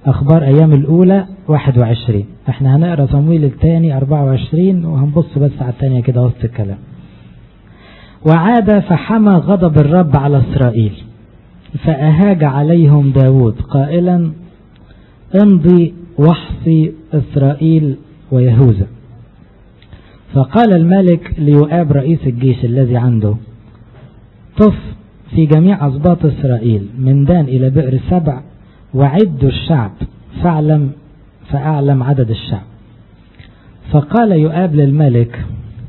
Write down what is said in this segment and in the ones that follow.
أخبار أيام الأولى 21. احنا هنقرأ صمويل الثاني 24 وهنبص بس على الثانية كده وسط الكلام. وعاد فحمى غضب الرب على إسرائيل فأهاج عليهم داود قائلا امضي واحصي إسرائيل ويهوذا. فقال الملك ليؤاب رئيس الجيش الذي عنده طف في جميع أسباط إسرائيل من دان إلى بئر سبع وعدوا الشعب فأعلم عدد الشعب. فقال يؤاب للملك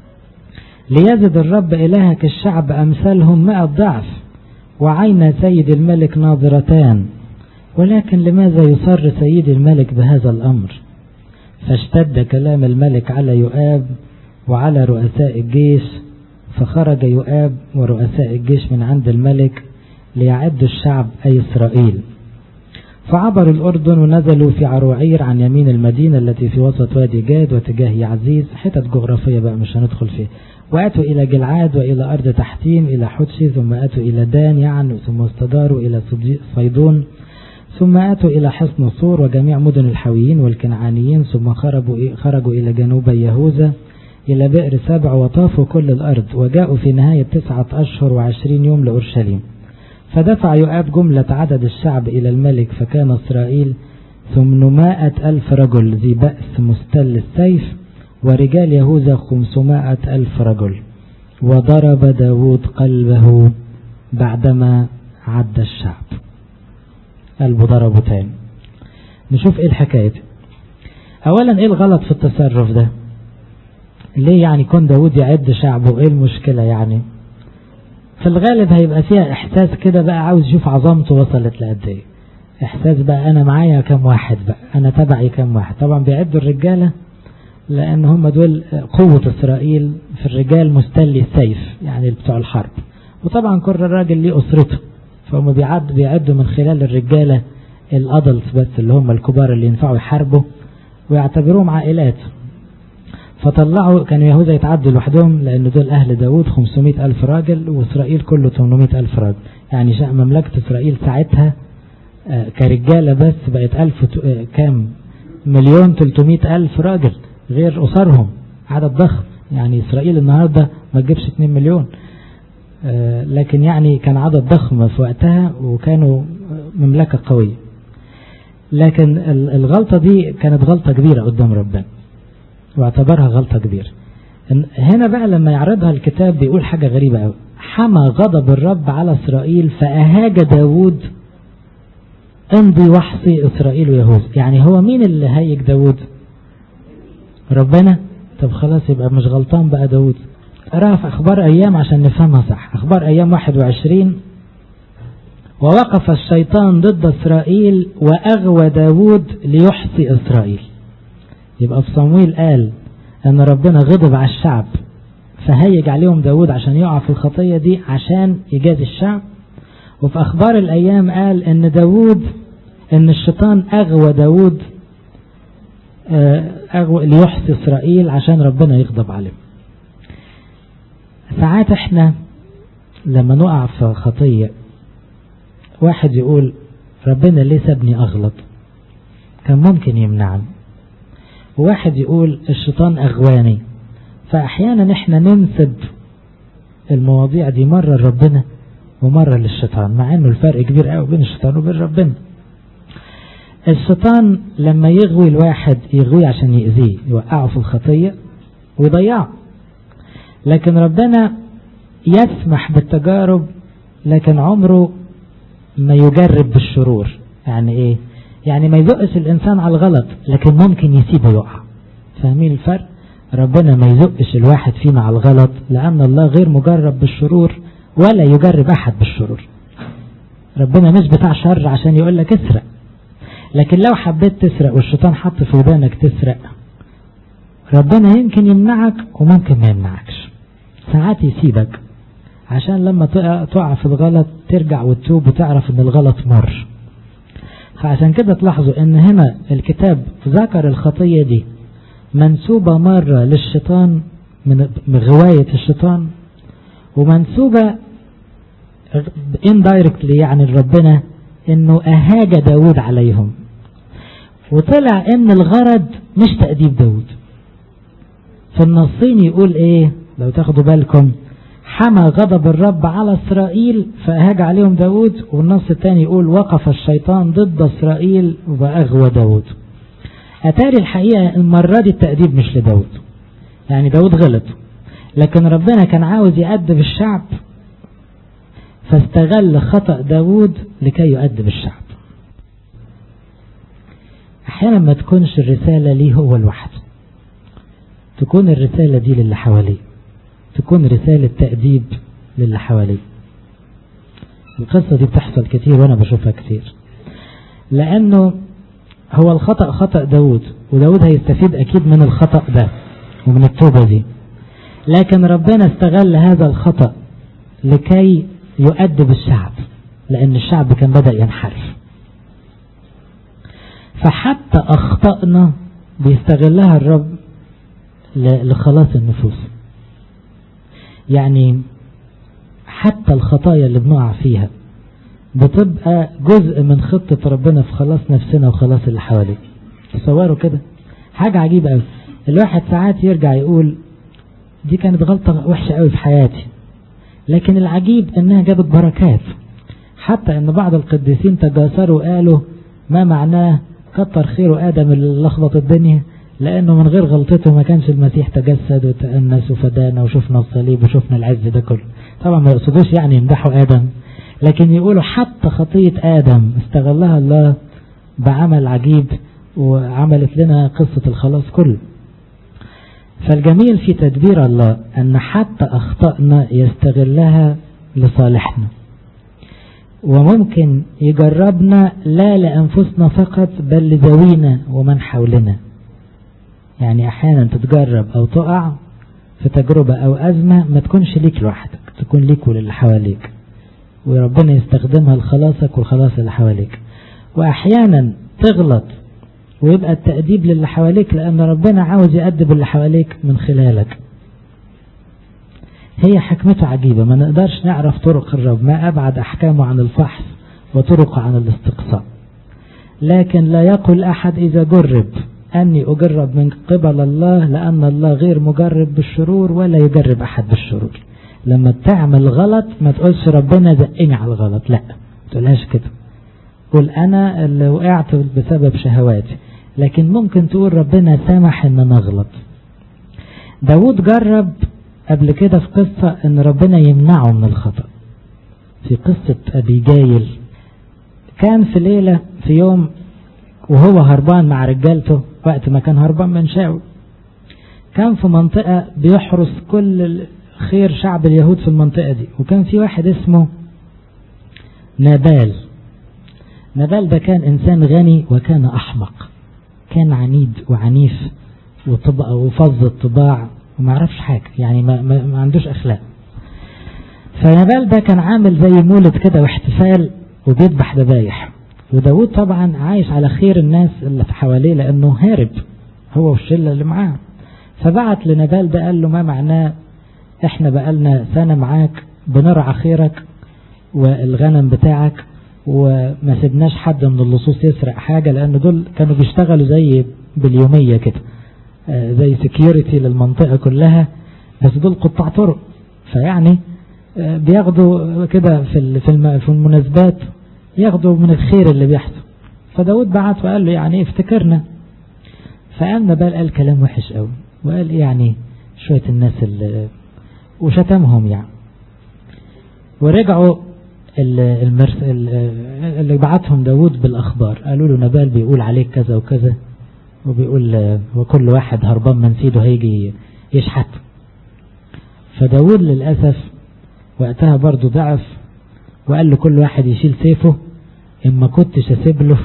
ليزد الرب إلهك الشعب أمثالهم 100 ضعف وعين سيد الملك ناظرتان، ولكن لماذا يصر سيد الملك بهذا الأمر؟ فاشتد كلام الملك على يؤاب وعلى رؤساء الجيش، فخرج يؤاب ورؤساء الجيش من عند الملك ليعدوا الشعب أي إسرائيل. فعبروا الأردن ونزلوا في عروعير عن يمين المدينة التي في وسط وادي جاد واتجاه يعزيز، حتت جغرافية بقى مش هندخل فيه. وأتوا إلى جلعاد وإلى أرض تحتيم إلى حدشي، ثم أتوا إلى دان يعني، ثم استداروا إلى صيدون، ثم أتوا إلى حصن صور وجميع مدن الحويين والكنعانيين، ثم خرجوا إلى جنوب يهوذا إلى بئر سبع وطافوا كل الأرض، وجاءوا في نهاية 9 أشهر و20 يوم لأورشليم. فدفع يؤاب جملة عدد الشعب إلى الملك، فكان إسرائيل 800,000 رجل ذي بأس مستل السيف، ورجال يهوذا 500,000 رجل. وضرب داود قلبه بعدما عد الشعب. قلبه ضربه تاني. نشوف ايه الحكاية. اولا ايه الغلط في التصرف ده؟ ليه يعني كون داود يعد شعبه؟ ايه المشكلة يعني؟ في الغالب هيبقى فيها احساس كده بقى، عاوز يشوف عظمته وصلت لقد ايه. احساس بقى انا معايا كم واحد، بقى انا تبعي كم واحد. طبعا بيعدوا الرجالة لان هم دول قوة اسرائيل في الرجال مستلي السيف يعني بتوع الحرب، وطبعا كل راجل ليه اسرته، فهم بيعدوا من خلال الرجالة الادلت بس اللي هم الكبار اللي ينفعوا يحاربوا ويعتبروهم عائلات. فطلعوا كانوا يهوذا يتعدوا لوحدهم لأن دول أهل داود 500,000 راجل، وإسرائيل كله 800,000 راجل. يعني مملكة إسرائيل ساعتها كرجالة بس بقت كام 1,300,000 راجل غير أسرهم، عدد ضخم. يعني إسرائيل النهاردة ما تجيبش 2 مليون، لكن يعني كان عدد ضخم في وقتها وكانوا مملكة قوية. لكن الغلطة دي كانت غلطة كبيرة قدام ربنا واعتبرها غلطة كبيرة. هنا بقى لما يعرضها الكتاب بيقول حاجة غريبة قوي، حمى غضب الرب على إسرائيل فأهاج داود امضي واحصي إسرائيل ويهوذا. يعني هو مين اللي هايج داود؟ ربنا. طب خلاص يبقى مش غلطان بقى داود. قرأها في أخبار أيام عشان نفهمها صح. أخبار أيام 21 ووقف الشيطان ضد إسرائيل وأغوى داود ليحصي إسرائيل. يبقى في صمويل قال أن ربنا غضب على الشعب فهيج عليهم داود عشان يقع في الخطية دي عشان يجازي الشعب. وفي أخبار الأيام قال أن الشيطان أغوى داود ليحصي إسرائيل عشان ربنا يغضب عليهم. ساعات احنا لما نقع في خطية واحد يقول ربنا ليه سابني أغلط، كان ممكن يمنعني. وواحد يقول الشيطان أغواني. فأحيانا احنا ننسب المواضيع دي مرة لربنا ومرة للشيطان، مع انه الفرق كبير قوي بين الشيطان وبين ربنا. الشيطان لما يغوي الواحد يغوي عشان يأذيه، يوقعه في الخطية ويضيعه. لكن ربنا يسمح بالتجارب لكن عمره ما يجرب بالشرور. يعني ايه؟ يعني ما يزقش الانسان على الغلط لكن ممكن يسيبه يقع. فاهمين الفرق؟ ربنا ما يزقش الواحد فينا على الغلط لان الله غير مجرب بالشرور ولا يجرب احد بالشرور. ربنا مش بتاع شر عشان يقول لك اسرق، لكن لو حبيت تسرق والشيطان حط في ودانك تسرق، ربنا يمكن يمنعك وممكن ما يمنعكش. ساعات يسيبك عشان لما تقع في الغلط ترجع وتتوب وتعرف ان الغلط مر. فعشان كده تلاحظوا ان هنا الكتاب ذكر الخطية دي منسوبة مرة للشيطان من غواية الشيطان، ومنسوبة indirectly يعني ربنا انه اهاج داود عليهم. وطلع ان الغرض مش تأديب داود. في النصين يقول ايه لو تاخدوا بالكم، حمى غضب الرب على إسرائيل فأهاج عليهم داود، والنص الثاني يقول وقف الشيطان ضد إسرائيل وأغوى داود. أتاري الحقيقة المرة دي التأديب مش لداود، يعني داود غلط، لكن ربنا كان عاوز يأدب الشعب فاستغل خطأ داود لكي يؤدب الشعب. أحيانا ما تكونش الرسالة ليه هو لوحده، تكون الرسالة دي للي حواليه، تكون رسالة تأديب للي حواليه. القصة دي بتحصل كتير وأنا بشوفها كتير، لأنه هو الخطأ خطأ داود، وداود هيستفيد أكيد من الخطأ ده ومن التوبة دي، لكن ربنا استغل هذا الخطأ لكي يؤدب الشعب، لأن الشعب كان بدأ ينحرف. فحتى أخطأنا بيستغلها الرب لخلاص النفوس. يعني حتى الخطايا اللي بنقع فيها بتبقى جزء من خطة ربنا في خلاص نفسنا وخلاص اللي حواليه. تصوروا كده حاجة عجيبة قوي. الواحد ساعات يرجع يقول دي كانت غلطة وحشة قوي في حياتي، لكن العجيب انها جابت بركات. حتى ان بعض القديسين تجاسروا وقالوا ما معناه كتر خيره آدم اللي لخبط الدنيا، لأنه من غير غلطته ما كانش المسيح تجسد وتأنس وفدانا وشفنا الصليب وشفنا العز ده كله. طبعا ما يقصدوش يعني يمدحوا آدم، لكن يقولوا حتى خطية آدم استغلها الله بعمل عجيب وعملت لنا قصة الخلاص كله. فالجميل في تدبير الله أن حتى أخطأنا يستغلها لصالحنا، وممكن يجربنا لا لأنفسنا فقط بل لذوينا ومن حولنا. يعني أحيانا تتجرب أو تقع في تجربة أو أزمة ما تكونش ليك لوحدك، تكون ليك وللي حواليك، وربنا يستخدمها لخلاصك والخلاص اللي حواليك. وأحيانا تغلط ويبقى التأديب للي حواليك لأن ربنا عاوز يأدب اللي حواليك من خلالك. هي حكمته عجيبة، ما نقدرش نعرف طرق الرب، ما أبعد أحكامه عن الفحص وطرق عن الاستقصاء. لكن لا يقول أحد إذا جرب أني أجرب من قبل الله، لأن الله غير مجرب بالشرور ولا يجرب أحد بالشرور. لما تعمل غلط ما تقولش ربنا زقني على الغلط، لا تقولهاش كده، قول أنا اللي وقعت بسبب شهواتي، لكن ممكن تقول ربنا سامح أن نغلط. داود جرب قبل كده في قصة أن ربنا يمنعه من الخطأ. في قصة أبيجايل كان في ليلة في يوم وهو هربان مع رجالته، وقت ما كان هربان من شاول، كان في منطقة بيحرس كل خير شعب اليهود في المنطقة دي، وكان في واحد اسمه نابال. نابال ده كان إنسان غني وكان أحمق، كان عنيد وعنيف وفظ الطباع وما عرفش حاجة، يعني ما عندوش أخلاق. فنابال ده كان عامل زي مولد كده واحتفال وبيذبح ذبايح، وداود طبعا عايش على خير الناس اللي حواليه لأنه هارب هو والشلة اللي معاه. فبعت لنابال ده قال له ما معناه احنا بقالنا سنة معاك بنرعى خيرك والغنم بتاعك وما سبناش حد من اللصوص يسرق حاجة، لأن دول كانوا بيشتغلوا زي باليومية كده زي سيكيورتي للمنطقة كلها، بس دول قطاع طرق، فيعني بياخدوا كده في المناسبات ياخدوا من الخير اللي بيحصل. فداود بعت وقال له يعني افتكرنا. فقام نابال قال كلام وحش قوي، وقال يعني شوية الناس اللي وشتمهم يعني. ورجعوا اللي بعتهم داود بالأخبار قالوا له نابال بيقول عليك كذا وكذا، وبيقول وكل واحد هربان من سيده هيجي يشحت. فداود للأسف وقتها برضو ضعف وقال له كل واحد يشيل سيفه، إما كنتش هسيب له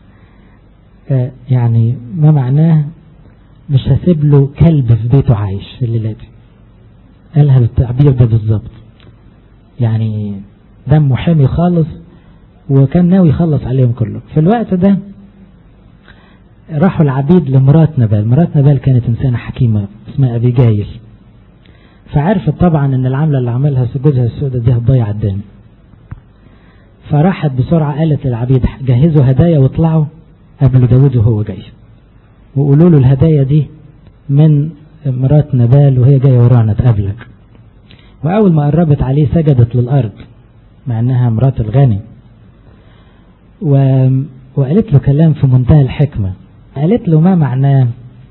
يعني ما معناه مش هسيب له كلب في بيته عايش الليلة دي. قالها بالتعبير ده بالظبط، يعني دمه حامي خالص وكان ناوي يخلص عليهم كله. في الوقت ده راحوا العبيد لمرات نابال. مرات نابال كانت إنسانة حكيمة اسمها أبيجايل، فعرفت طبعا ان العملة اللي عملها جوزها السوداء دي هتضيع الدنيا. فراحت بسرعة قالت للعبيد جهزوا هدايا واطلعوا قبل داود وهو جاي، وقولوا له الهدايا دي من مرات نبال وهي جاية ورانا تقابلك. وأول ما قربت عليه سجدت للأرض مع أنها مرات الغني، وقالت له كلام في منتهى الحكمة. قالت له ما معناه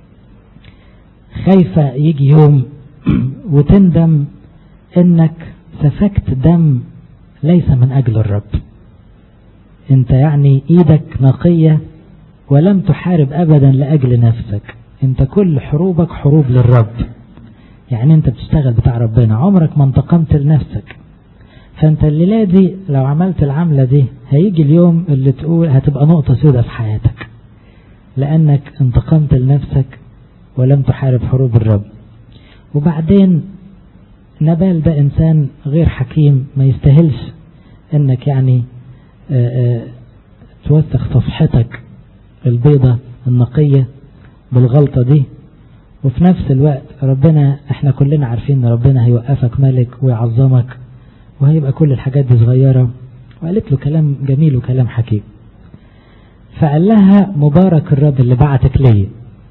خايفة يجي يوم وتندم انك سفكت دم ليس من اجل الرب، انت يعني ايدك نقية ولم تحارب ابدا لاجل نفسك، انت كل حروبك حروب للرب، يعني انت بتشتغل بتاع ربنا، عمرك ما انتقمت لنفسك. فانت الليلة دي لو عملت العملة دي هيجي اليوم اللي تقول هتبقى نقطة سودة في حياتك، لانك انتقمت لنفسك ولم تحارب حروب الرب. وبعدين نبال ده انسان غير حكيم، ما يستاهلش انك يعني توسخ صفحتك البيضة النقية بالغلطة دي. وفي نفس الوقت ربنا، احنا كلنا عارفين ان ربنا هيوقفك ملك ويعظمك وهيبقى كل الحاجات دي صغيرة. وقالت له كلام جميل وكلام حكيم. فقال لها مبارك الرب اللي بعتك لي،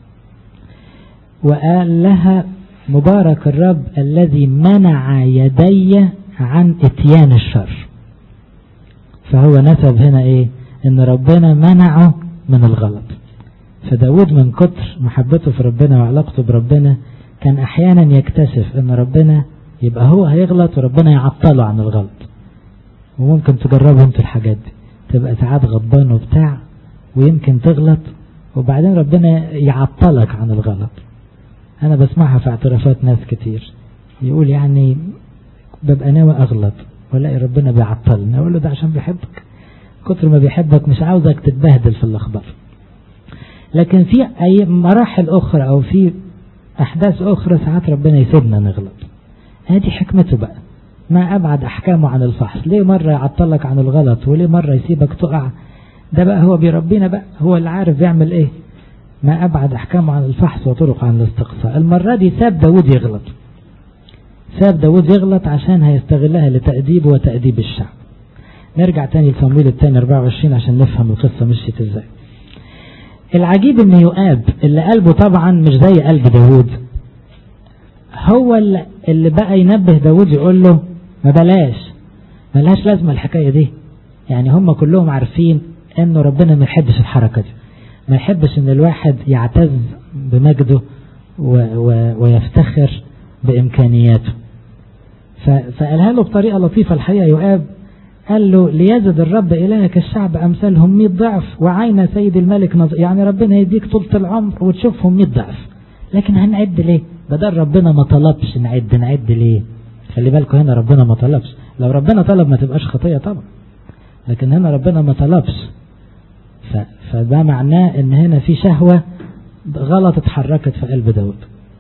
وقال لها مبارك الرب الذي منع يدي عن اتيان الشر. فهو نسب هنا ايه؟ ان ربنا منعه من الغلط. فداود من كتر محبته في ربنا وعلاقته بربنا كان احيانا يكتشف ان ربنا يبقى هو هيغلط وربنا يعطله عن الغلط. وممكن تجربوا انتوا الحاجات دي، تبقى ساعات غضبان وبتاع ويمكن تغلط وبعدين ربنا يعطلك عن الغلط. انا بسمعها في اعترافات ناس كتير، يقول يعني ببقى ناوي اغلط ولاقي ربنا بيعطلني، اقول له ده عشان بيحبك، كتر ما بيحبك مش عاوزك تتبهدل في اللخبطه. لكن في اي مراحل اخرى او في احداث اخرى ساعات ربنا يسيبنا نغلط، هذه حكمته بقى. ما ابعد احكامه عن الفحص، ليه مرة يعطلك عن الغلط وليه مرة يسيبك تقع؟ ده بقى هو بيربينا بقى، هو اللي عارف يعمل ايه. ما ابعد احكامه عن الفحص وطرق عن الاستقصاء. المرة دي ساب داود يغلط، ساب داود يغلط عشان هيستغلها لتأديبه وتأديب الشعب. نرجع تاني لصمويل الثاني 24 عشان نفهم القصة مشيت ازاي. العجيب ان يؤاب اللي قلبه طبعا مش زي قلب داود، هو اللي بقى ينبه داود يقول له ما بلاش لازمة الحكاية دي. يعني هم كلهم عارفين انه ربنا ما يحبش الحركة دي، ما يحبش ان الواحد يعتز بمجده ويفتخر بامكانياته. فقالها له بطريقة لطيفة الحقيقة يؤاب، قال له ليزد الرب إلهك الشعب أمثالهم 100 ضعف وعين سيد الملك نظر. يعني ربنا يديك طولة العمر وتشوفهم 100 ضعف، لكن هنعد ليه؟ بدل ربنا ما طلبش نعد ليه؟ خلي بالكم هنا ربنا ما طلبش، لو ربنا طلب ما تبقاش خطية طبعا، لكن هنا ربنا ما طلبش. فده معناه ان هنا في شهوة غلط اتحركت في قلب داود.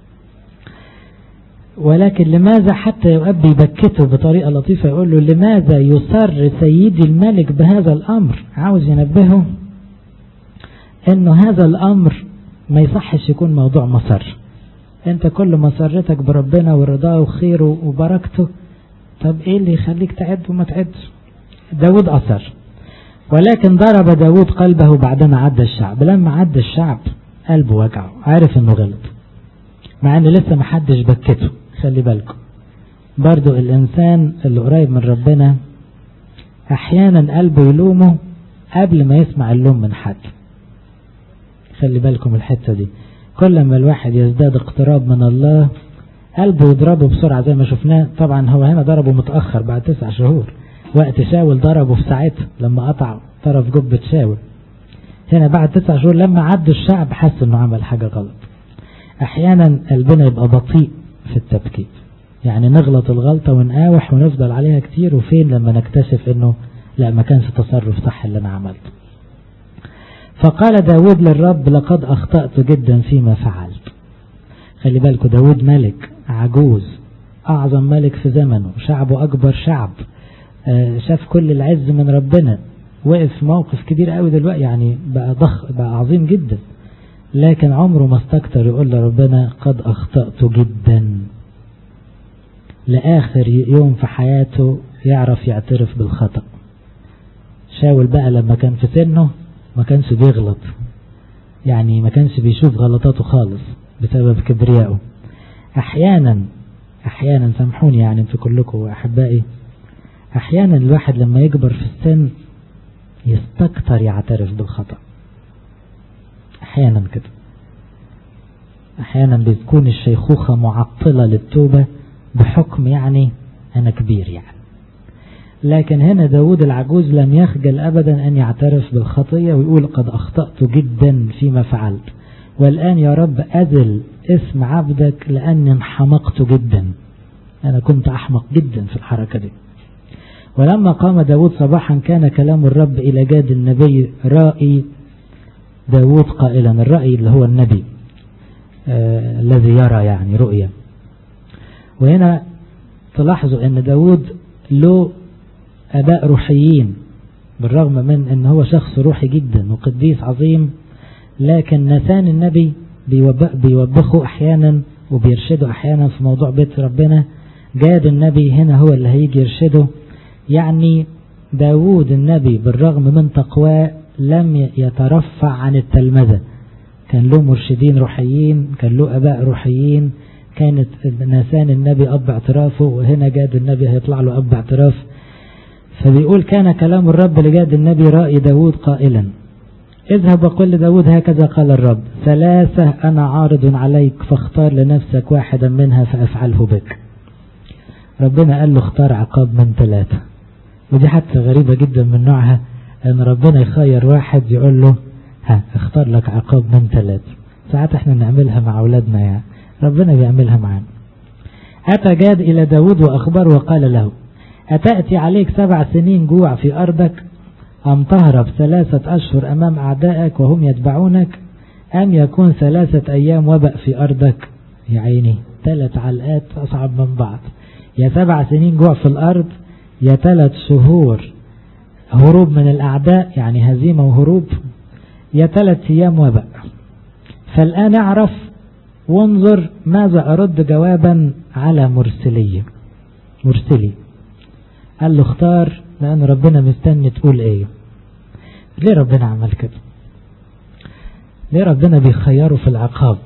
ولكن لماذا حتى يؤاب يبكته بطريقة لطيفة، يقول له لماذا يسر سيدي الملك بهذا الأمر؟ عاوز ينبهه انه هذا الأمر ما يصحش يكون موضوع مسر. انت كل مسرتك بربنا ورضاه وخيره وبركته، طب ايه اللي يخليك تعد وما تعدش؟ داود أثر، ولكن ضرب داود قلبه بعدما عد الشعب. لما عد الشعب قلبه وجعه، عارف انه غلط مع ان لسه محدش بكته. خلي بالكم برضو الانسان اللي قريب من ربنا احيانا قلبه يلومه قبل ما يسمع اللوم من حد. خلي بالكم الحتة دي، كل ما الواحد يزداد اقتراب من الله قلبه يضربه بسرعة زي ما شفناه. طبعا هو هنا ضربه متأخر بعد 9 شهور، وقت شاول ضربه في ساعتها لما قطع طرف جبة شاول. هنا بعد 9 شهور لما عدوا الشعب حس انه عمل حاجة غلط. احيانا قلبنا يبقى بطيء في التبكيت، يعني نغلط الغلطة ونقاوح ونفضل عليها كتير، وفين لما نكتشف انه لا ما كانش تصرف صح اللي انا عملته. فقال داود للرب لقد اخطأت جدا فيما فعلت. خلي بالكم داود ملك عجوز، اعظم ملك في زمنه، شعبه اكبر شعب، شاف كل العز من ربنا، وقف في موقف كبير قوي دلوقتي، يعني بقى عظيم جدا، لكن عمره ما استكتر يقول لربنا قد اخطأت جدا. لآخر يوم في حياته يعرف يعترف بالخطأ. شاول بقى لما كان في سنه ما كانش بيغلط، يعني ما كانش بيشوف غلطاته خالص بسبب كبريائه. أحيانا سامحوني يعني انتوا كلكم أحبائي، أحيانا الواحد لما يكبر في السن يستكتر يعترف بالخطأ. أحيانا كده، أحيانا بتكون الشيخوخة معطلة للتوبة بحكم يعني أنا كبير يعني. لكن هنا داود العجوز لم يخجل أبدا أن يعترف بالخطية ويقول قد أخطأت جدا فيما فعلت، والآن يا رب أذل اسم عبدك لأني انحمقت جدا. أنا كنت أحمق جدا في الحركة دي. ولما قام داود صباحا كان كلام الرب إلى جاد النبي رائي داود قائلا، الرأي اللي هو النبي الذي يرى يعني رؤية. وهنا تلاحظوا أن داود له أباء روحيين، بالرغم من أنه هو شخص روحي جدا وقديس عظيم، لكن نسان النبي بيوبخه أحيانا وبيرشده أحيانا في موضوع بيت ربنا. جاد النبي هنا هو اللي هيجي يرشده. يعني داود النبي بالرغم من تقواه لم يترفع عن التلمذة، كان له مرشدين روحيين، كان له أباء روحيين، كانت نسان النبي أب اعترافه، وهنا جاد النبي هيطلع له أب اعتراف. فبيقول كان كلام الرب لجاد النبي رأي داود قائلا، اذهب وقل لداود هكذا قال الرب، 3 أنا عارض عليك فاختار لنفسك واحدا منها فأفعله بك. ربنا قال له اختار عقاب من 3، ودي حتى غريبة جدا من نوعها، ان ربنا يخير واحد يقول له اختار لك عقاب من 3. ساعات احنا نعملها مع اولادنا، يعني ربنا بيعملها معانا. أتى جاد إلى داود وأخبره وقال له، أتأتي عليك 7 سنين جوع في أرضك، أم تهرب 3 أشهر أمام أعدائك وهم يتبعونك، أم يكون 3 أيام وباء في أرضك؟ يا عيني 3 علقات أصعب من بعض، يا 7 سنين جوع في الأرض، يا 3 شهور هروب من الأعداء يعني هزيمة وهروب، يا 3 أيام وباء. فالآن اعرف وانظر ماذا أرد جوابا على مرسلي. قال له اختار، لأن ربنا مستني تقول ايه. ليه ربنا عمل كده؟ ليه ربنا بيخيره في العقاب؟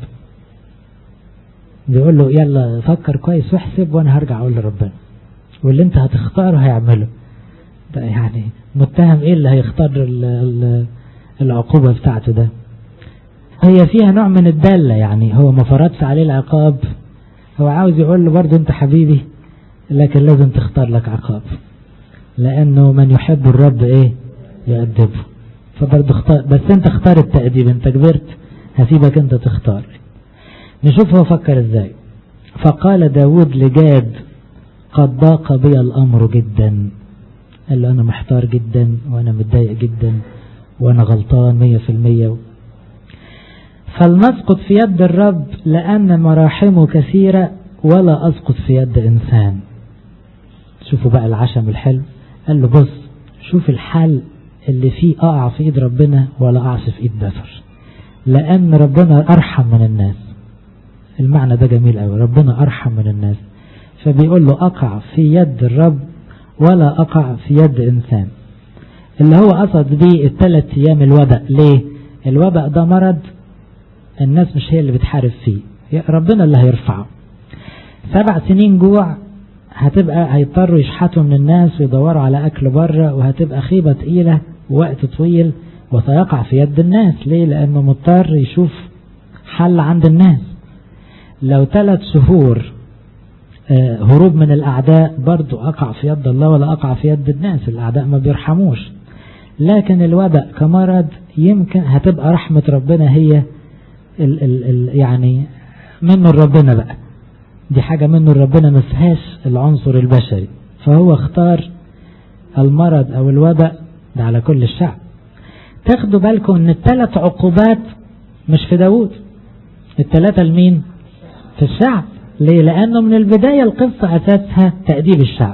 بيقول له يلا فكر كويس واحسب وانا هرجع اقول لربنا، واللي انت هتختاره هيعمله. ده يعني متهم ايه اللي هيختار العقوبة بتاعته ده؟ هي فيها نوع من الدالة، يعني هو ما فرضش عليه العقاب، هو عاوز يقول له برضو انت حبيبي لكن لازم تختار لك عقاب، لانه من يحب الرب ايه يأدبه. فبرضو اختار، بس انت اختار التأديب، انت كبرت هسيبك انت تختار. نشوف هو فكر ازاي. فقال داود لجاد قد ضاق بي الامر جدا. قال له انا محتار جدا وانا متضايق جدا وانا غلطان 100%. فلنسقط في يد الرب لأن مراحمه كثيرة ولا أسقط في يد إنسان. شوفوا بقى العشم الحلو. قال له بص شوف الحال اللي فيه أقع في إيد ربنا ولا أقعش في إيد بشر، لأن ربنا أرحم من الناس. المعنى ده جميل قوي، ربنا أرحم من الناس. فبيقول له أقع في يد الرب ولا أقع في يد إنسان. اللي هو قصد بيه 3 أيام الوباء. ليه؟ الوباء ده مرض الناس مش هي اللي بتحارب فيه، ربنا اللي هيرفعه. 7 سنين جوع هتبقى هيضطروا يشحتوا من الناس ويدوروا على أكل بره، وهتبقى خيبة تقيلة ووقت طويل وسيقع في يد الناس. ليه؟ لأنه مضطر يشوف حل عند الناس. لو 3 شهور هروب من الأعداء برضو أقع في يد الله ولا أقع في يد الناس، الأعداء ما بيرحموش. لكن الوباء كمرض يمكن هتبقى رحمة ربنا هي يعني منه ربنا بقى، دي حاجة منه ربنا ما فيهاش العنصر البشري. فهو اختار المرض او الوباء ده على كل الشعب. تاخدوا بالكم ان ال3 عقوبات مش في داود، ال3 لمين؟ في الشعب. ليه؟ لانه من البداية القصة اساسها تأديب الشعب.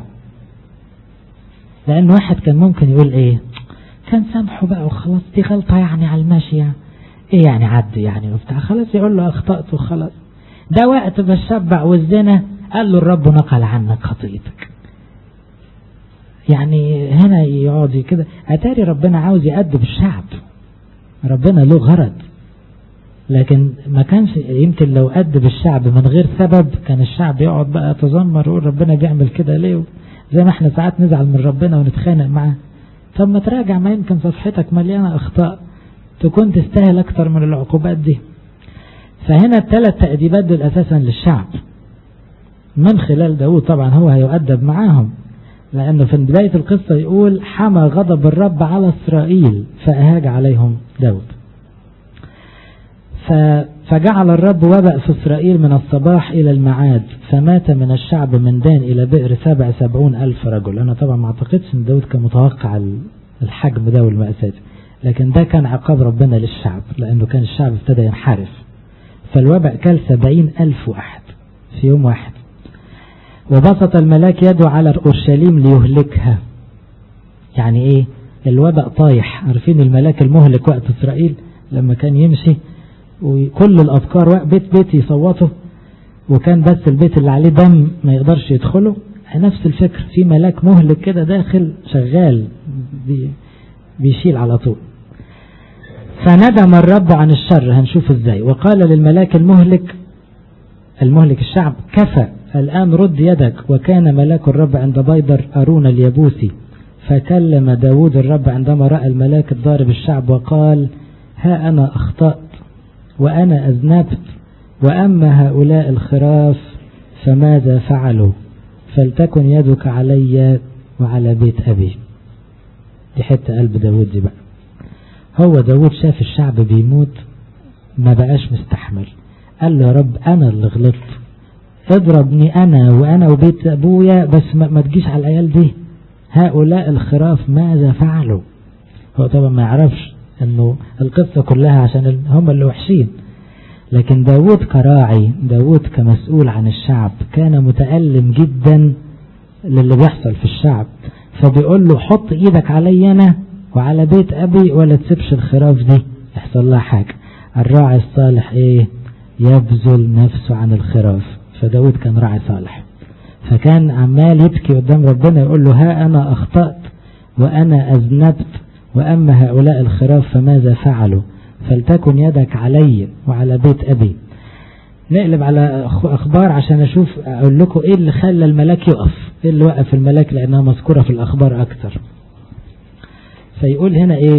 لان واحد كان ممكن يقول ايه، كان سامحه بقى وخلاص، دي غلطة يعني على الماشية، ايه يعني عد يعني وبتاع، خلاص يقول له اخطأت وخلاص. ده وقت بالشبع والزنا قال له الرب نقل عنك خطيئتك. يعني هنا يقعد كده، اتاري ربنا عاوز يأدب الشعب، ربنا له غرض. لكن ما كانش يمكن لو أدب الشعب من غير سبب كان الشعب يقعد بقى يتذمر ويقول ربنا بيعمل كده ليه، زي ما احنا ساعات نزعل من ربنا ونتخانق معاه. طب ما تراجع، ما يمكن صفحتك مليانة أخطاء تكون تستاهل أكتر من العقوبات دي. فهنا الثلاث تأديبات دول أساسا للشعب من خلال داود. طبعا هو هيؤدب معاهم، لأنه في بداية القصة يقول حمى غضب الرب على إسرائيل فأهاج عليهم داود. فجعل الرب وبأ في إسرائيل من الصباح إلى المعاد، فمات من الشعب من دان إلى بئر 77,000 رجل. أنا طبعا ما أعتقدش أن داود كان متوقع الحجم ده والمأساة، لكن ده كان عقاب ربنا للشعب، لأنه كان الشعب ابتدى ينحرف. فالوباء كل 70,000 واحد في يوم واحد. وبسط الملاك يده على أورشليم ليهلكها. يعني إيه؟ الوباء طايح. عارفين الملاك المهلك وقت إسرائيل لما كان يمشي وكل الأبكار بيت بيت يصوته، وكان بس البيت اللي عليه دم ما يقدرش يدخله. نفس الفكر، في ملاك مهلك كده داخل شغال بيشيل على طول. فندم الرب عن الشر، هنشوف ازاي، وقال للملاك المهلك الشعب كفى الآن رد يدك. وكان ملاك الرب عند بيدر أرون اليبوسي، فكلم داود الرب عندما رأى الملاك الضارب الشعب وقال ها أنا أخطأت وأنا أذنبت، وأما هؤلاء الخراف فماذا فعلوا؟ فلتكن يدك علي وعلى بيت أبي. دي حتة قلب داود دي بقى. هو داود شاف الشعب بيموت ما بقاش مستحمل، قال له يا رب أنا اللي غلطت، اضربني أنا وبيت أبويا، بس ما تجيش على العيال دي. هؤلاء الخراف ماذا فعلوا؟ هو طبعا ما يعرفش انه القصة كلها عشان هم اللي وحشين، لكن داود كراعي، داود كمسؤول عن الشعب كان متألم جدا للي بيحصل في الشعب. فبيقول له حط ايدك علي انا وعلى بيت ابي، ولا تسيبش الخراف دي يحصل لها حاجة. الراعي الصالح ايه؟ يبذل نفسه عن الخراف. فداود كان راعي صالح، فكان عمال يبكي قدام ربنا يقول له ها أنا أخطأت وأنا أذنبت، وأما هؤلاء الخراف فماذا فعلوا؟ فلتكن يدك علي وعلى بيت أبي. نقلب على أخبار عشان أشوف أقول لكم إيه اللي خلى الملاك يقف، إيه اللي وقف الملاك، لأنها مذكورة في الأخبار أكتر. فيقول هنا إيه؟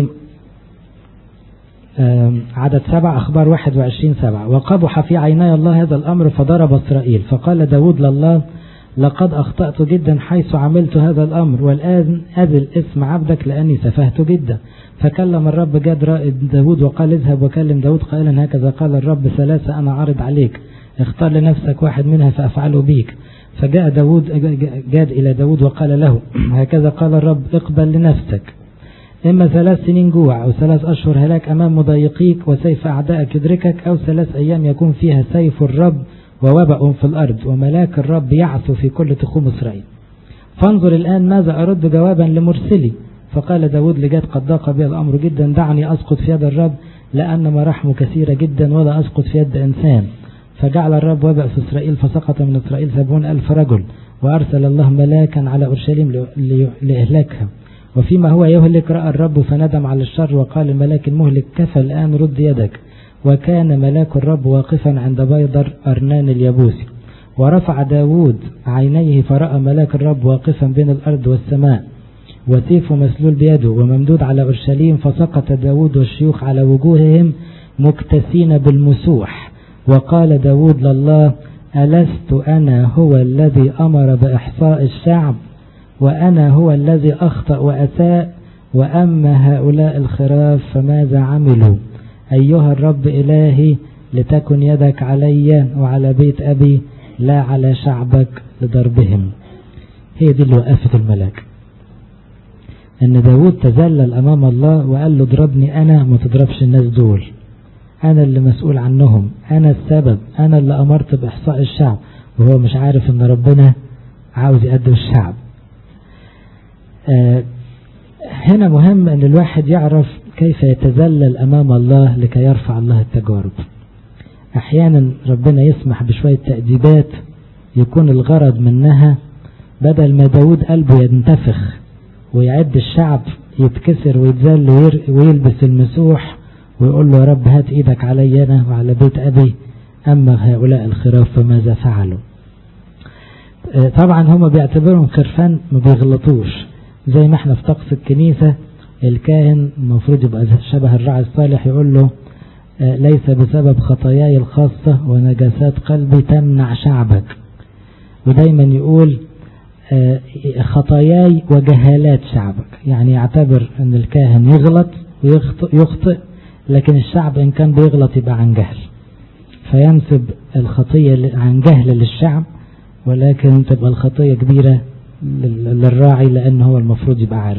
عدد 7 أخبار 21:7 وقبح في عيني الله هذا الأمر فضرب إسرائيل. فقال داود لله لقد أخطأت جدا حيث عملت هذا الأمر، والآن أذل اسم عبدك لأني سفهت جدا. فكلم الرب جاد رائد داود وقال اذهب وكلم داود قائلا هكذا قال الرب 3 أنا عارض عليك، اختار لنفسك واحد منها فأفعله بيك. فجاء جاد إلى داود وقال له هكذا قال الرب اقبل لنفسك إما 3 سنين جوع أو 3 أشهر هلاك أمام مضايقيك وسيف أعدائك يدركك، أو 3 أيام يكون فيها سيف الرب ووبأ في الأرض وملاك الرب يعثو في كل تخوم إسرائيل. فانظر الآن ماذا أرد جوابا لمرسلي. فقال داود لجاد قد ضاق بي الأمر جدا، دعني أسقط في يد الرب لأن مراحمه كثيرة جدا ولا أسقط في يد إنسان. فجعل الرب وبأ في إسرائيل فسقط من إسرائيل 70,000 رجل، وأرسل الله ملاكا على أورشليم لإهلاكها. وفيما هو يهلك رأى الرب فندم على الشر وقال الملاك المهلك كفى الآن رد يدك. وكان ملاك الرب واقفا عند بيدر أرنان اليبوسي. ورفع داود عينيه فرأى ملاك الرب واقفا بين الأرض والسماء وسيفه مسلول بيده وممدود على أورشليم. فسقط داود والشيوخ على وجوههم مكتسين بالمسوح. وقال داود لله ألست أنا هو الذي أمر بإحصاء الشعب، وأنا هو الذي أخطأ وأساء، وأما هؤلاء الخراف فماذا عملوا؟ أيها الرب إلهي لتكن يدك علي وعلى بيت أبي لا على شعبك لضربهم. هي دي اللي وقفت الملاك، أن داود تذلل أمام الله وقال له اضربني أنا ما تضربش الناس دول، أنا اللي مسؤول عنهم، أنا السبب، أنا اللي أمرت بإحصاء الشعب. وهو مش عارف أن ربنا عاوز يأدب الشعب. هنا مهم أن الواحد يعرف كيف يتذلل أمام الله لكي يرفع الله التجارب. أحيانا ربنا يسمح بشوية تأديبات يكون الغرض منها بدل ما داود قلبه ينتفخ ويعد الشعب يتكسر ويتذل ويلبس المسوح ويقول له يا رب هات ايدك علي انا وعلى بيت ابي، اما هؤلاء الخراف فماذا فعلوا. طبعا هم بيعتبرهم خرفان ما بيغلطوش، زي ما احنا في طقس الكنيسة الكاهن المفروض يبقى شبه الراعي الصالح، يقول له ليس بسبب خطاياي الخاصة ونجاسات قلبي تمنع شعبك. ودايما يقول خطاياي وجهالات شعبك، يعني يعتبر ان الكاهن يغلط ويخطئ، لكن الشعب ان كان بيغلط يبقى عن جهل، فينسب الخطية عن جهل للشعب، ولكن تبقى الخطية كبيرة للراعي لأنه هو المفروض يبقى عارف.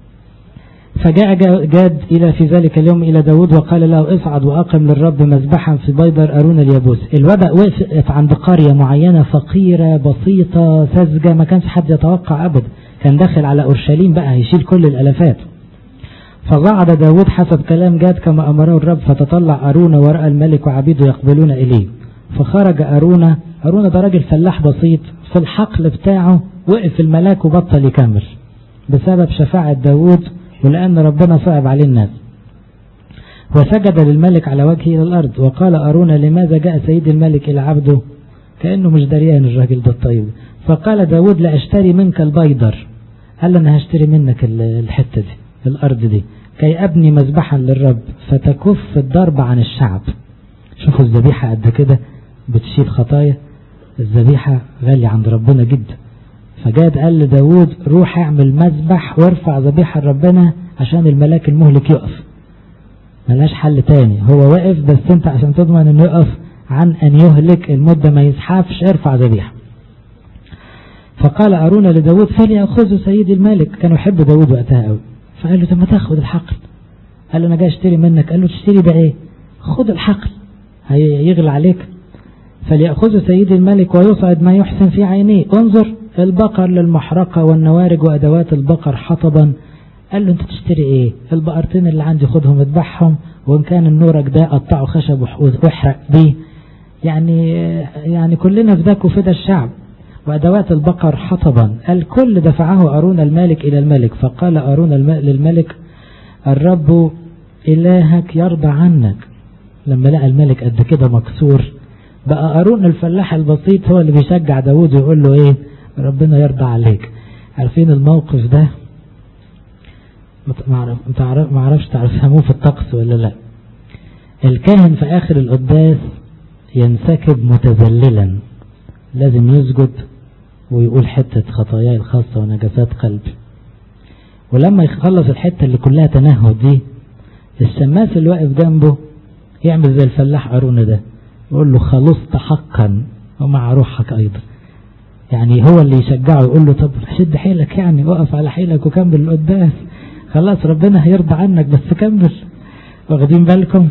فجاء جاد في ذلك اليوم إلى داود وقال له اصعد وأقم للرب مذبحا في بيدر أرون اليابوسي. الوضع وقف عند قرية معينة فقيرة بسيطة ساذجة، ما كانش حد يتوقع أبدا، كان داخل على أورشليم بقى هيشيل كل الألفات. فصعد داود حسب كلام جاد كما أمره الرب، فتطلع أرون ورأى الملك وعبيده يقبلون إليه. فخرج أرون ده راجل فلاح بسيط، في الحقل بتاعه وقف الملاك وبطل يكمل بسبب شفاعة داود، ولأن ربنا صعب عليه الناس. وسجد للملك على وجهه إلى الأرض وقال أرون لماذا جاء سيد الملك إلى عبده؟ كأنه مش دريان الراجل ده الطيب. فقال داود لا أشتري منك البيدر، قال أنا هشتري منك الحتة دي الأرض دي كي أبني مذبحا للرب فتكف الضرب عن الشعب. شوفوا الذبيحة قد كده بتشيل خطايا، الذبيحة غالية عند ربنا جدا. فجاد قال لداود روح اعمل مذبح وارفع ذبيحة لربنا عشان الملاك المهلك يقف، ملاش حل تاني، هو واقف بس انت عشان تضمن انه يقف عن ان يهلك المدة ما يزحفش ارفع ذبيحة. فقال أرون لداود فليأخذ سيدي الملك، كانوا يحب داود وقتها قوي، فقال له طب ما تاخد الحقل، قال له انا جاي اشتري منك، قال له تشتري بايه؟ خد الحقل هيغلى عليك. فليأخذ سيدي الملك ويصعد ما يحسن في عينيه، انظر البقر للمحرقة والنوارج وأدوات البقر حطبا. قال له انت تشتري ايه؟ البقرتين اللي عندي خدهم اذبحهم، وان كان النورج ده قطعه خشب واحرق بيه، يعني كلنا فداك وفدا الشعب. وأدوات البقر حطبا. الكل دفعه أرون الملك إلى الملك. فقال أرون للملك الرب إلهك يرضى عنك. لما لقى الملك قد كده مكسور، بقى أرون الفلاح البسيط هو اللي بيشجع داود ويقول له ايه؟ ربنا يرضى عليك. عارفين الموقف ده؟ ما اعرفش تعرفوه في الطقس ولا لا. الكاهن في آخر القداس ينسكب متذللا، لازم يسجد ويقول حتة خطاياي الخاصة ونجاسات قلبي. ولما يخلص الحتة اللي كلها تنهد دي، الشماس اللي واقف جنبه يعمل زي الفلاح أرون ده، يقول له خلصت حقا ومع روحك أيضا. يعني هو اللي يشجعه يقول له طب شد حيلك، يعني وقف على حيلك وكمل القداس، خلاص ربنا هيرضى عنك بس كمل. واخدين بالكم؟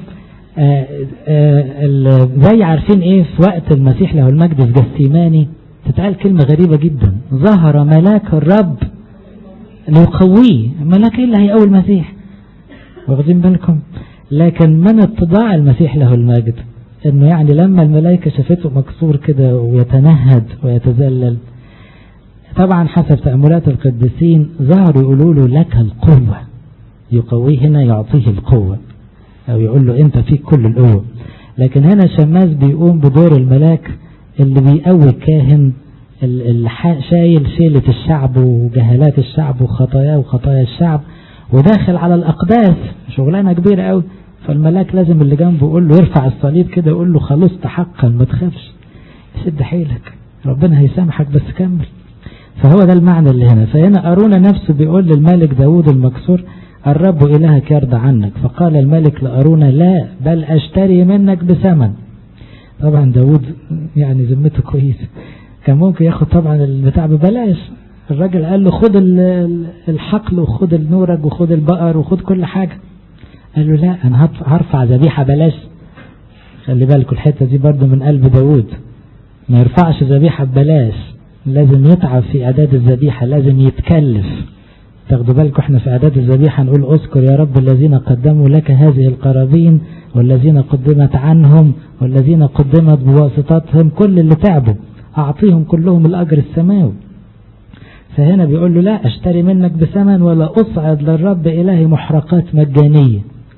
زي عارفين ايه في وقت المسيح له المجد في جثيماني تتقال كلمة غريبة جدا، ظهر ملاك الرب ليقويه. ملاك ايه اللي هيقوي المسيح؟ واخدين بالكم؟ لكن من اتضاع المسيح له المجد انه يعني لما الملائكة شافته مكسور كده ويتنهد ويتذلل، طبعا حسب تأملات القديسين ظهروا يقولوا له لك القوة، يقويه هنا يعطيه القوة او يقول له انت فيك كل القوة. لكن هنا شماس بيقوم بدور الملاك اللي بيقوي الكاهن اللي شايل شيلة الشعب وجهالات الشعب وخطاياه وخطايا الشعب، وداخل على الأقداس شغلانة كبيرة قوي. فالملاك لازم اللي جنبه يقول له يرفع الصليب كده يقول له خلصت حقا ما تخافش، شد حيلك ربنا هيسامحك بس كمل. فهو ده المعنى اللي هنا. فهنا أرون نفسه بيقول للملك داود المكسور الرب إلهك يرضى عنك. فقال الملك لأرون لا بل أشتري منك بثمن. طبعا داود يعني ذمته كويس، كان ممكن ياخد طبعا البتاع ببلاش. الراجل قال له خد الحقل وخد النورج وخد البقر وخد كل حاجة. قال له لا انا هرفع ذبيحة بلاش. خلي بالكم الحتة دي برضو من قلب داود، ما يرفعش ذبيحة ببلاش، لازم يتعب في اعداد الذبيحة، لازم يتكلف. تاخدوا بالكم احنا في اعداد الذبيحة نقول اذكر يا رب الذين قدموا لك هذه القرابين والذين قدمت عنهم والذين قدمت بواسطتهم، كل اللي تعبوا اعطيهم كلهم الاجر السماوي. فهنا بيقول له لا اشتري منك بثمن ولا اصعد للرب الهي محرقات مجانية.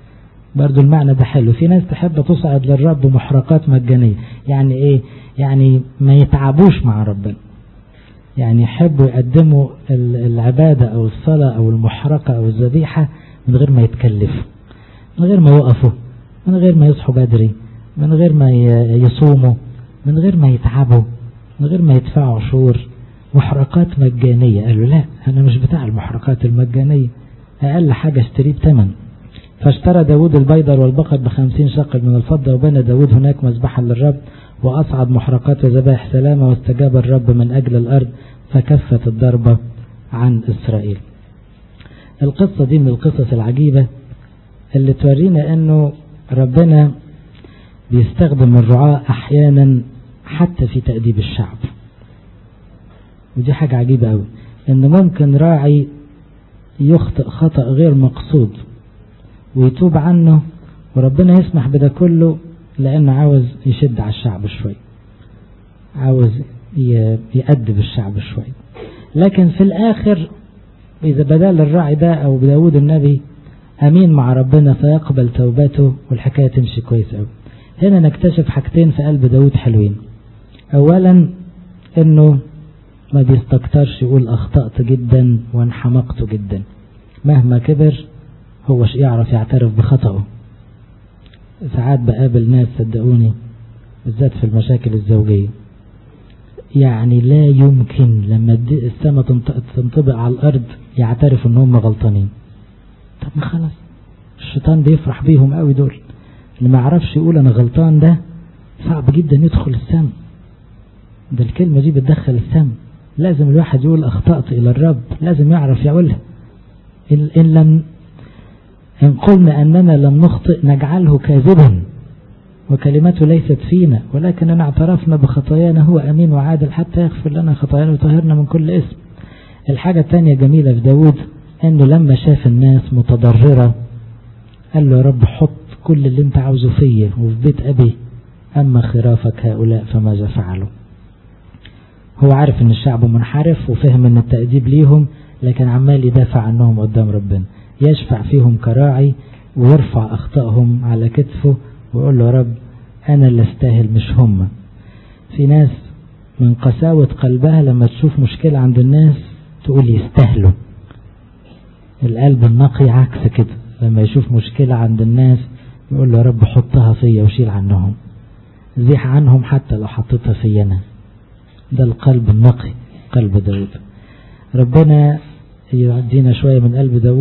برضو المعنى ده حلو. في ناس تحب تصعد للرب محرقات مجانية. يعني ايه؟ يعني ما يتعبوش مع ربنا، يعني يحبوا يقدموا العبادة او الصلاة او المحرقة او الذبيحة من غير ما يتكلفوا، من غير ما يقفوا، من غير ما يصحوا بدري، من غير ما يصوموا، من غير ما يتعبوا، من غير ما يدفعوا عشور. محرقات مجانية. قالوا لا، انا مش بتاع المحرقات المجانية، اقل حاجة اشتريه بثمن. فاشترى داود البيضر والبقر ب50 شقل من الفضة، وبنى داود هناك مذبحا للرب، وأصعد محرقات وذبائح سلامة، واستجاب الرب من أجل الأرض، فكفت الضربة عن إسرائيل. القصة دي من القصص العجيبة اللي تورينا أنه ربنا بيستخدم الرعاة أحيانا حتى في تأديب الشعب. ودي حاجة عجيبة أوي، أنه ممكن راعي يخطئ خطأ غير مقصود ويتوب عنه، وربنا يسمح بده كله لأنه عاوز يشد على الشعب شوي، عاوز يأدب الشعب شوي. لكن في الآخر إذا بدل الراعي ده أو داود النبي أمين مع ربنا فيقبل توبته والحكاية تمشي كويس أوي. هنا نكتشف حاجتين في قلب داود حلوين. أولا أنه ما بيستكترش يقول أخطأت جدا وانحمقت جدا، مهما كبر هو يعرف يعترف بخطأه. ساعات بقابل ناس صدقوني بالذات في المشاكل الزوجية، يعني لا يمكن لما السماء تنطبق على الأرض يعترف ان هم غلطانين. طب ما خلاص، الشيطان بيفرح بيهم قوي دول. اللي ما يعرفش يقول انا غلطان ده صعب جدا يدخل السماء، ده الكلمة دي بتدخل السماء. لازم الواحد يقول أخطأت إلى الرب، لازم يعرف يقولها. إن قلنا أننا لم نخطئ نجعله كاذبا وكلمته ليست فينا، ولكننا اعترفنا بخطايانا هو أمين وعادل حتى يغفر لنا خطايانا ويطهرنا من كل اسم. الحاجة الثانية جميلة في داود أنه لما شاف الناس متضررة قال له يا رب حط كل اللي انت عاوزه فيا وفي بيت أبي، أما خرافك هؤلاء فماذا فعلوا. هو عارف ان الشعب منحرف وفهم ان التأديب ليهم، لكن عمال يدافع عنهم قدام ربنا، يشفع فيهم كراعي ويرفع أخطائهم على كتفه ويقول له يا رب أنا اللي استاهل مش هم. في ناس من قساوة قلبها لما تشوف مشكلة عند الناس تقول يستاهلوا. القلب النقي عكس كده، لما يشوف مشكلة عند الناس يقول له يا رب حطها فيا وشيل عنهم، زيح عنهم حتى لو حطتها فينا. ده القلب النقي، قلب داود. ربنا يعدينا شوية من قلب داود.